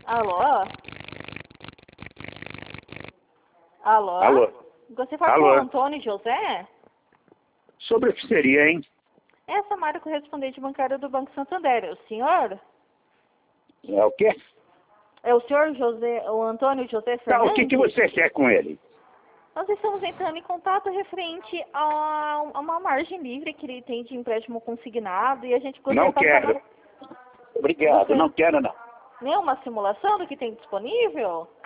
Alô? Alô? Alô? Você fala com Alô? o Antônio José? Sobre o que seria, hein? Essa Mara correspondente bancária do Banco Santander. É o senhor? É o quê? É o senhor José, o Antônio José Tá, o Fernandes? que você quer com ele? Nós estamos entrando em contato referente a uma margem livre que ele tem de empréstimo consignado e a gente gostaria Não de passar quero. Obrigado, Você- não quero não. uma simulação do que tem disponível?